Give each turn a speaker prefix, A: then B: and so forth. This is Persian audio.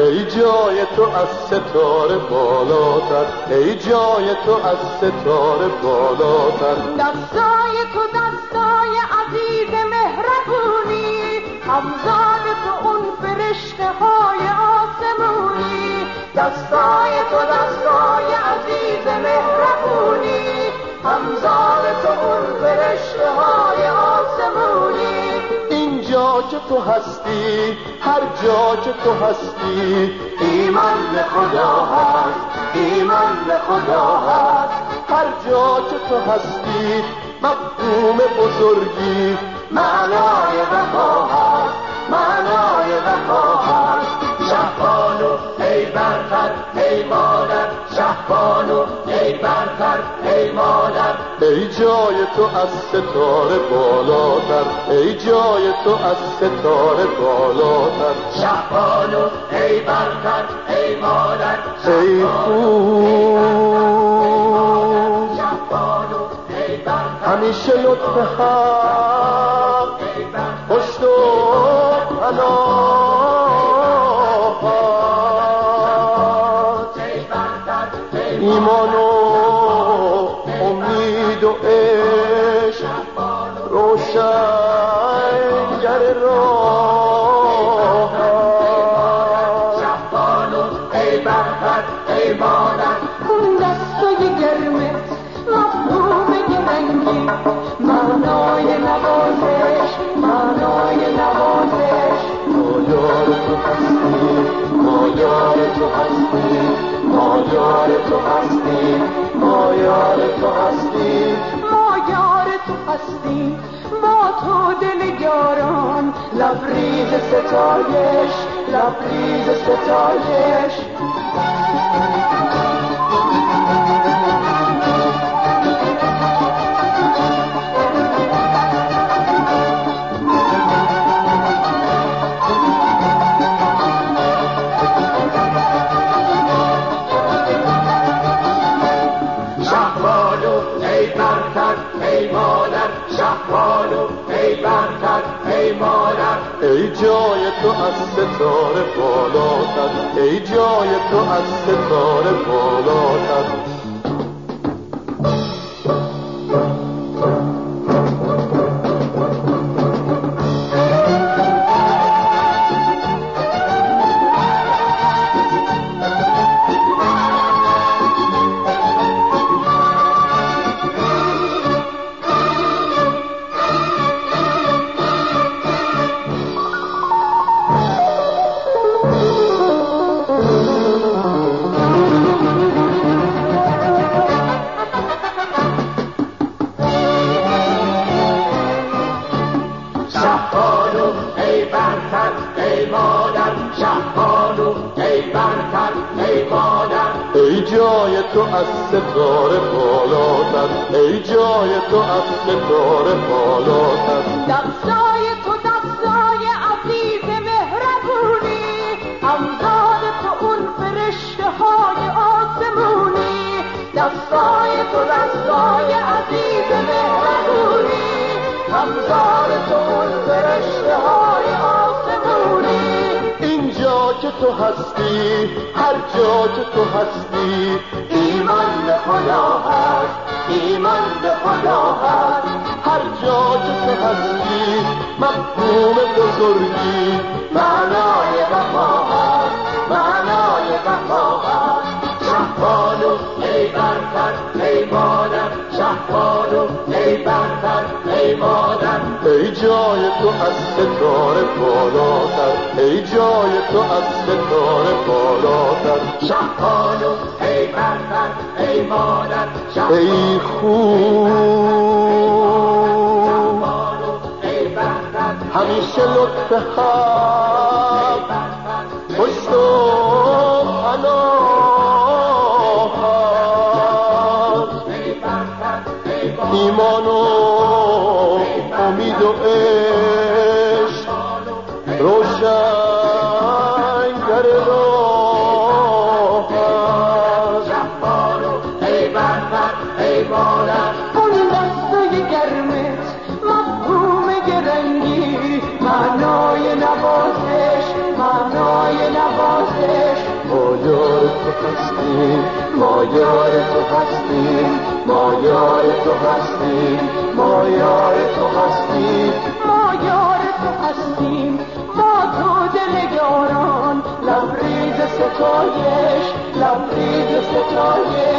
A: ای جای تو از ستاره بالاتر، ای جای تو از ستاره بالاتر.
B: دستای تو دستای عزیز مهربونی، همزاد تو اون فرشته های آسمونی. دستای تو دستای عزیز مهربونی، همزاد تو اون فرشته های آسمونی.
A: اینجا که تو هستی، هر جا که تو هستی، ایمان به خدا هست، ایمان به خدا هست. هر جا که تو هستی مفهوم بزرگی، معنای وفا هست، معنای وفا هست.
C: شهبانو ای برتر ای مادر، شهبانو ای برتر ای مادر.
A: ای جای تو از ستاره بالاتر، ای جای تو از ستاره بالاتر.
C: شهبانو ای برتر ای مادر،
A: ای خوب
C: شهبانو ای برتر.
A: همیشه لطف حق پشت و پناهت، ایمان و امید و عشق، روشنگر راه.
C: شهبانو ای برتر ای مادر.
B: اون دستای گرمت مفهوم رنگی، معنای نوازش، معنای نوازش.
A: ما یار تو هستی، ما یار تو هستی، ما یار تو هستی، ما یار تو هستی.
B: ما یار تو هستی، با تو دل یاران، لبریز ستایش، لبریز ستایش.
C: شهبانو ای برتر ای مادر، شهبانو ای برتر ای مادر.
A: ای جای تو از ستاره بالاتر، ای جای تو از ستاره بالاتر.
C: شهبانو ای برتر ای مادر، شهبانو ای برتر ای مادر.
A: ای جای تو از ستاره بالاتر، ای جای تو از ستاره بالاتر.
B: دستای تو دستای عزیز مهربونی، همزاد تو اون فرشته های آسمونی. دستای تو دستای عزیز مهربونی، همزاد تو اون فرشته های آسمونی.
A: اینجا که تو هستی، هر جا که تو هستی، ایمان به خدا هست، ایمان به خدا هست. هر جا که تو هستی مفهوم بزرگی، معنای وفا هست، معنای وفا هست.
C: شهبانو ای برتر ای مادر، شهبانو ای برتر ای مادر.
A: ای جای تو از ستاره بالاتر، ای جای تو از ستاره بالاتر.
C: شهبانو ای برتر ای مادر،
A: ای خوب
C: شهبانو ای برتر
A: همیشه لطف حق پشت و پناهت، ایمان و امید و عشق، روشنگر راه.
C: شهبانو ای برتر ای مادر.
B: اون دستای گرمت مفهوم رنگی، معنای نوازش، معنای نوازش.
A: تو هستیم، ما یار تو هستیم، ما یار تو هستیم، ما یار تو هستیم،
B: ما یار تو هستیم، ما تو دل یاران، لبریز ستایش، لبریز ستایش.